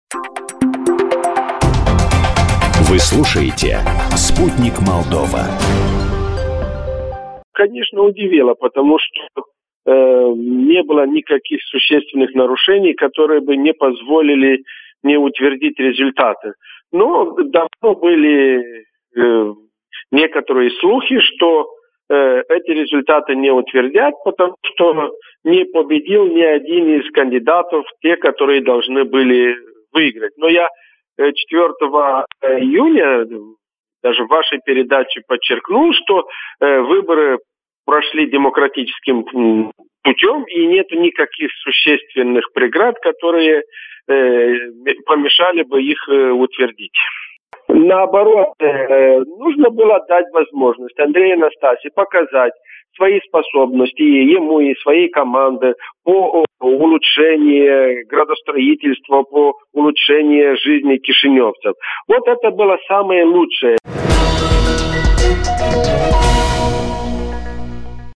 Вы слушаете «Спутник Молдова». Конечно, удивило, потому что не было никаких существенных нарушений, которые бы не позволили не утвердить результаты. Но давно были некоторые слухи, что эти результаты не утвердят, потому что не победил ни один из кандидатов, те, которые должны были выиграть. Но я 4 июня даже в вашей передаче подчеркнул, что выборы прошли демократическим путем, и нет никаких существенных преград, которые помешали бы их утвердить. Наоборот, нужно было дать возможность Андрею Анастасию показать свои способности ему и своей команде по улучшению градостроительства, по улучшению жизни кишиневцев. Вот это было самое лучшее.